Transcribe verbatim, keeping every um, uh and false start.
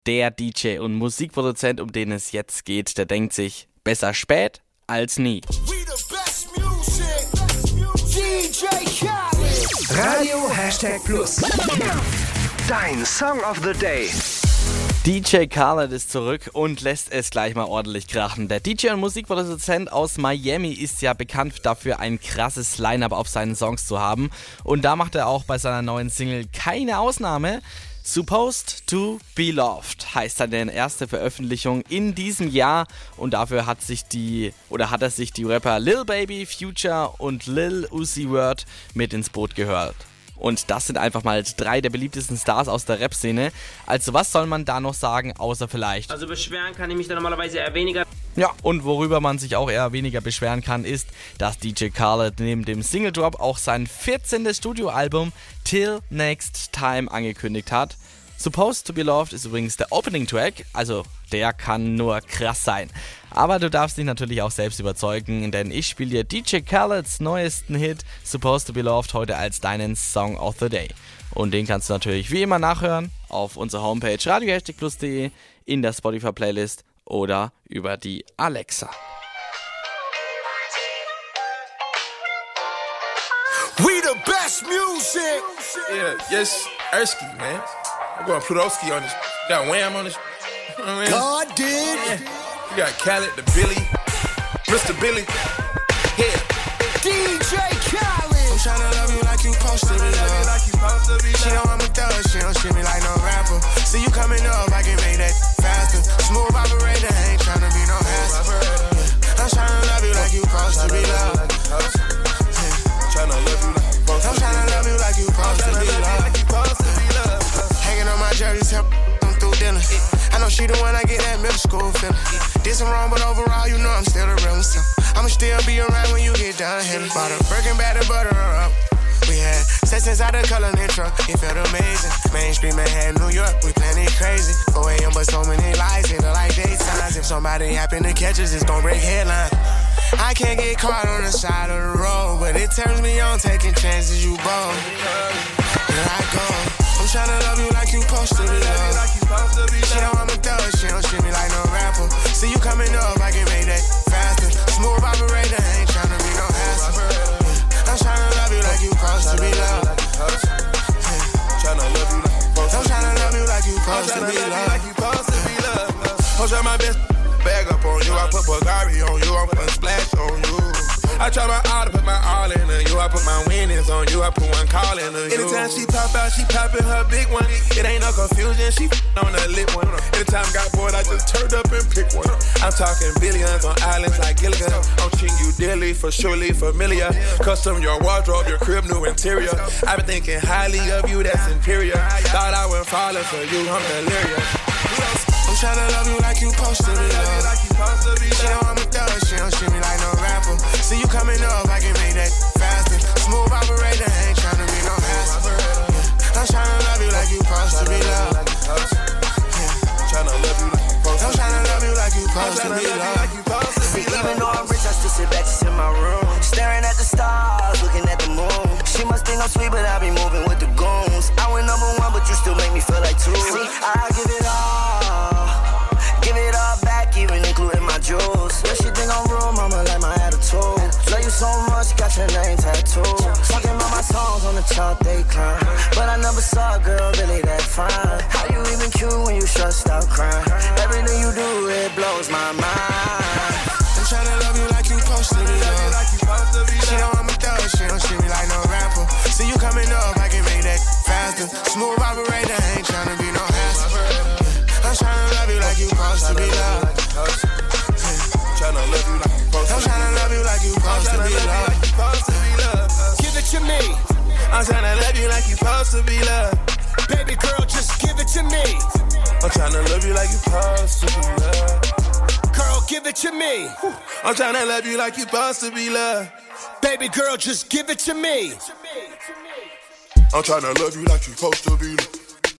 Der D J und Musikproduzent, um den es jetzt geht, der denkt sich, besser spät als nie. Radio Hashtag Plus. Dein Song of the Day. D J Khaled ist zurück und lässt es gleich mal ordentlich krachen. Der D J und Musikproduzent aus Miami ist ja bekannt dafür, ein krasses Line-Up auf seinen Songs zu haben. Und da macht er auch bei seiner neuen Single keine Ausnahme. Supposed to be Loved heißt seine erste Veröffentlichung in diesem Jahr und dafür hat sich die oder hat er sich die Rapper Lil Baby, Future und Lil Uzi Vert mit ins Boot gehört. Und das sind einfach mal drei der beliebtesten Stars aus der Rap-Szene. Also was soll man da noch sagen, außer vielleicht... Also beschweren kann ich mich da normalerweise eher weniger. Ja, und worüber man sich auch eher weniger beschweren kann, ist, dass D J Khaled neben dem Single-Drop auch sein vierzehntes Studioalbum Till Next Time angekündigt hat. Supposed to be Loved ist übrigens der Opening-Track, also der kann nur krass sein. Aber du darfst dich natürlich auch selbst überzeugen, denn ich spiele dir D J Khaleds neuesten Hit Supposed to be Loved heute als deinen Song of the Day. Und den kannst du natürlich wie immer nachhören auf unserer Homepage radio hashtag plus punkt de, in der Spotify-Playlist oder über die Alexa. We the best music! Yeah, yes, Ersky, man. I'm going Plutowski on this. Got Wham on this. You know what I mean? God did. Yeah. You got Khaled, the Billy, Mister Billy. Yeah. D J Khaled. I'm tryna love you like you supposed to be loved. She know I'm a thug, she don't treat me like no rapper. See you coming up, I can make that faster. Smooth operator, ain't tryna be no hassle. I'm tryna love you like you supposed to be loved. Tryna love you like you supposed to be loved. I'm tryna love you like you supposed to be loved. Hanging on my jerseys, help them through dinner. I know she the one I get that middle school feeling. Did some wrong, but overall, you know I'm still the real one. So I'ma still be around when you get done here. Bought a Birkin bag to butter her up. We had sex inside the color in truck. It felt amazing. Mainstream Manhattan, New York, we planning crazy. four a.m. but so many lies, it look like daytimes. If somebody happen to catch us, it's gon' break headlines. I can't get caught on the side of the road, but it turns me on taking chances, you bold. Here I go. I'm tryna love you like you supposed to be loved. She know I'm a thug, she don't treat me like no rapper. See you coming up, I can make that faster. Smooth operator, ain't tryna be no hassle. I'm tryna love you like you supposed to be loved. Tryna love you like you supposed to be loved. I'm tryna love you like you supposed to be loved. I'm trying my best bag up on you. I put Bulgari on you, I'm putting splash on you. I try my all to put my all into you. I put my winnings on you. I put one call into you. Anytime she pop out, she poppin' her big one. It ain't no confusion, she f***ing on the lit one. Anytime got bored, I just turned up and picked one. I'm talking billions on islands like Gilligan. I'm treating you dearly, for surely familiar. Custom your wardrobe, your crib, new interior. I've been thinking highly of you, that's inferior. Thought I went falling for you, I'm delirious. I'm tryna love you like you supposed to be loved. She know I'm a thug, she don't treat me like no rapper. See you coming up, I can make that faster. Smooth operator, ain't tryna be no hassle. I'm tryna love you like you supposed to be loved. Tryna love you like you supposed to be loved. I'm tryna love you like you supposed to be loved. See, even though I'm rich, I still sit back just in my room, staring at the stars, looking at the moon. She must think I'm sweet, but I be moving with the goons. I went number one, but you still make me feel like two. See, I give it all, give it all back, even including my jewels. Yeah, she think I'm real, mama, like my attitude. Love you so much, got your name tattooed. Talking about my songs on the chart, they climb. But I never saw a girl really that fine. How you even cute when you stressed out crying? Everything you do, it blows my mind. I'm tryna love you like you supposed to be loved. She know I'm a thug, she don't treat me like no rapper. See you coming up, I can make that faster. Smooth operator, ain't tryna be no hassle. I'm tryna love you like you supposed to be loved. Tryna love you like you supposed to be loved. I'm tryna love you like you supposed to be loved. Give it to me. I'm tryna love you like you supposed to be loved. Baby girl, just give it to me. I'm tryna love you like you supposed to be loved. Girl, give it to me. I'm tryna love you like you supposed to be loved. Baby girl, just give it to me. I'm tryna love you like you supposed to be loved.